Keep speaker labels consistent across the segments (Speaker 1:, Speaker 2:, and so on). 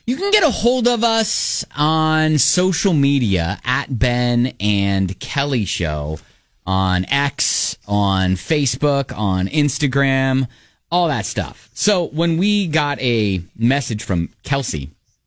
Speaker 1: You can get a hold of us on social media at Ben and Kelly Show on X, on Facebook, on Instagram, all that stuff. So when we got a message from Kelsey,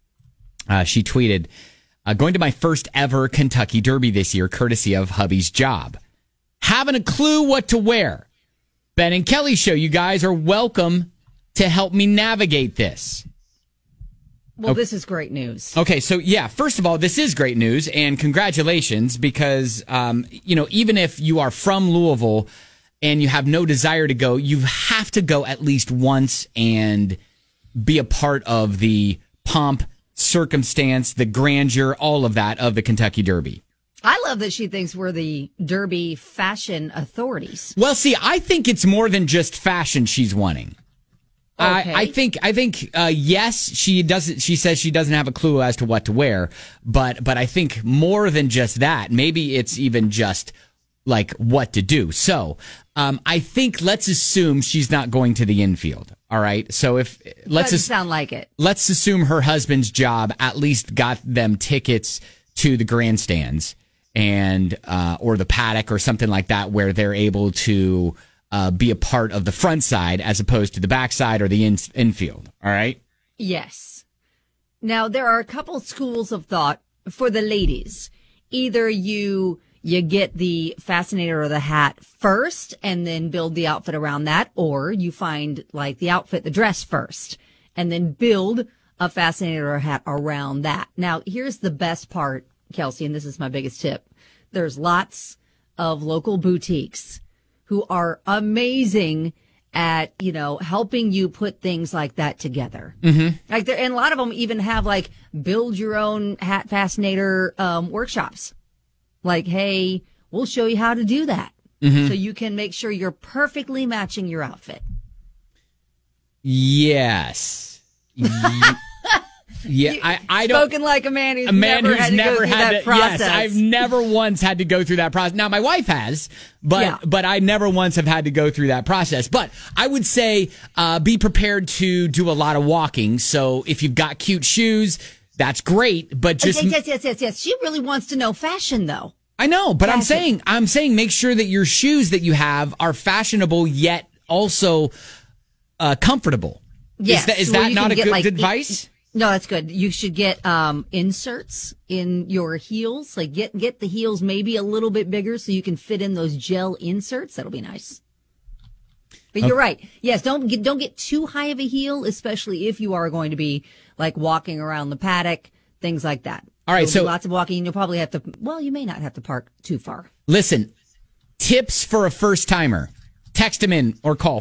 Speaker 1: she tweeted, going to my first ever Kentucky Derby this year, courtesy of hubby's job. Haven't a clue what to wear. Ben and Kelly Show, you guys are welcome to help me navigate this.
Speaker 2: Well, this is great news.
Speaker 1: Okay, so yeah, first of all, this is great news, and congratulations, because, even if you are from Louisville and you have no desire to go, you have to go at least once and be a part of the pomp, circumstance, the grandeur, all of that of the Kentucky Derby.
Speaker 2: I love that she thinks we're the Derby fashion authorities.
Speaker 1: Well, see, I think it's more than just fashion she's wanting.
Speaker 2: Okay.
Speaker 1: I think, yes, she doesn't. She says she doesn't have a clue as to what to wear, but I think more than just that. Maybe it's even just like what to do. So, I think let's assume she's not going to the infield. All right. So
Speaker 2: doesn't sound like it.
Speaker 1: Let's assume her husband's job at least got them tickets to the grandstands and or the paddock or something like that, where they're able to be a part of the front side as opposed to the back side or the infield. All right?
Speaker 2: Yes. Now, there are a couple schools of thought for the ladies. Either you get the fascinator or the hat first and then build the outfit around that, or you find like the outfit, the dress first, and then build a fascinator or hat around that. Now, here's the best part, Kelsey, and this is my biggest tip. There's lots of local boutiques who are amazing at, helping you put things like that together. Mm-hmm. And a lot of them even have like build your own hat fascinator workshops. Like, hey, we'll show you how to do that. Mm-hmm. So you can make sure you're perfectly matching your outfit.
Speaker 1: Yes. Yeah, I don't.
Speaker 2: Spoken like a man who's never had to go through that process.
Speaker 1: Yes, I've never once had to go through that process. Now, my wife has, but I never once have had to go through that process. But I would say be prepared to do a lot of walking. So if you've got cute shoes, that's great. But just
Speaker 2: yes. She really wants to know fashion, though.
Speaker 1: I know, but fashion. I'm saying make sure that your shoes that you have are fashionable yet also comfortable.
Speaker 2: Yes,
Speaker 1: is that not a good advice?
Speaker 2: No, that's good. You should get inserts in your heels. Like get the heels maybe a little bit bigger so you can fit in those gel inserts. That'll be nice. But you're right. Yes, don't get too high of a heel, especially if you are going to be like walking around the paddock, things like that.
Speaker 1: All right, so
Speaker 2: lots of walking. You'll probably have to. Well, you may not have to park too far.
Speaker 1: Listen, tips for a first timer. Text them in or call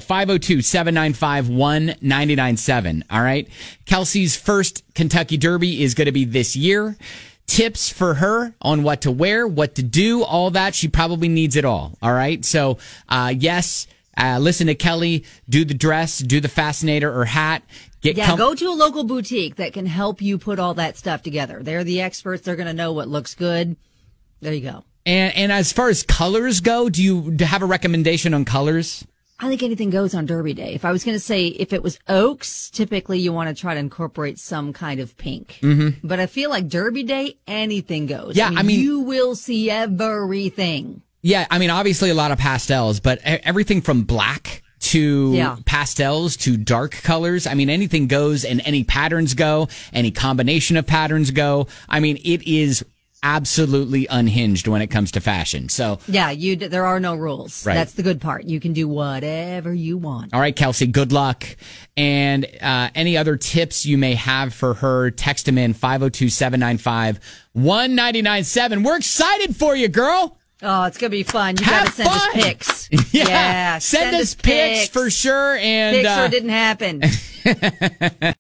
Speaker 1: 502-795-1997. All right. Kelsey's first Kentucky Derby is going to be this year. Tips for her on what to wear, what to do, all that. She probably needs it all. All right. So, yes, listen to Kelly, do the dress, do the fascinator or hat.
Speaker 2: Go to a local boutique that can help you put all that stuff together. They're the experts. They're going to know what looks good. There you go.
Speaker 1: And as far as colors go, do you have a recommendation on colors?
Speaker 2: I think anything goes on Derby Day. If I was going to say, if it was Oaks, typically you want to try to incorporate some kind of pink. Mm-hmm. But I feel like Derby Day, anything goes.
Speaker 1: Yeah, I mean
Speaker 2: you will see everything.
Speaker 1: Yeah, I mean, obviously a lot of pastels, but everything from black to pastels to dark colors. I mean, anything goes and any patterns go, any combination of patterns go. I mean, it is absolutely unhinged when it comes to fashion. So
Speaker 2: there are no rules. Right. That's the good part. You can do whatever you want.
Speaker 1: All right, Kelsey, good luck. And any other tips you may have for her, text them in 502-795-1997. We're excited for you, girl.
Speaker 2: Oh, it's going to be fun. You got to send us pics.
Speaker 1: Yeah. Send us pics for sure. And
Speaker 2: pics or it didn't happen.